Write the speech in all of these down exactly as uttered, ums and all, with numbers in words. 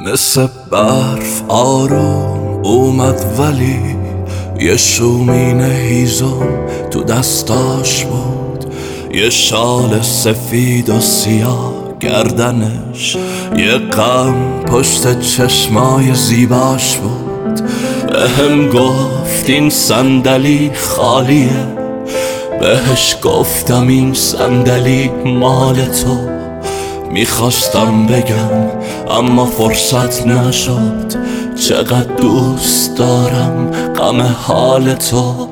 مثل برف آروم اومد ولی یه شومین هیزم تو دستاش بود، یه شال سفید و سیاه گردنش، یه غم پشت چشمای زیباش بود. بهم گفت این صندلی خالیه، بهش گفتم این صندلی مال تو. میخواستم بگم اما فرصت نشد، چقدر دوست دارم غم حال تو.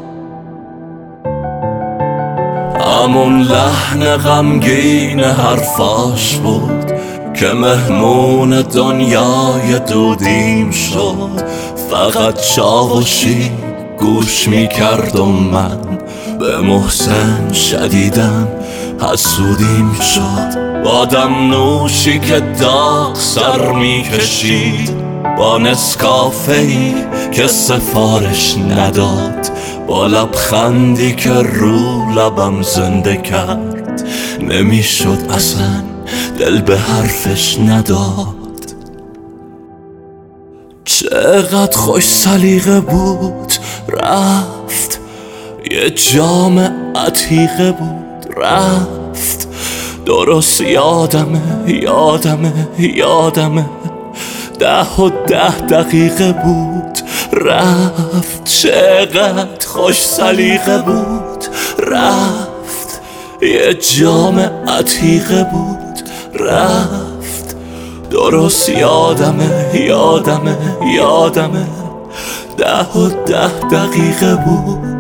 همون لحن غمگین حرفاش بود که مهمون دنیای دودیم شد. فقط چاوشی گوش میکرد و من به محسن شدیدم حسودیم شد. بادم نوشی که داغ سر میکشید، با نسکافه‌ای که سفارش نداد، با لبخندی که رو لبم زنده کرد. نمیشد اصلا دل به حرفش نداد. چقدر خوش سلیقه بود رفت، یه جام عتیقه بود رفت. درست یادمه یادمه یادمه ده و ده دقیقه بود رفت. چقدر خوش سلیقه بود رفت، یه جام عتیقه بود رفت. درست یادمه یادمه یادمه ده و ده دقیقه بود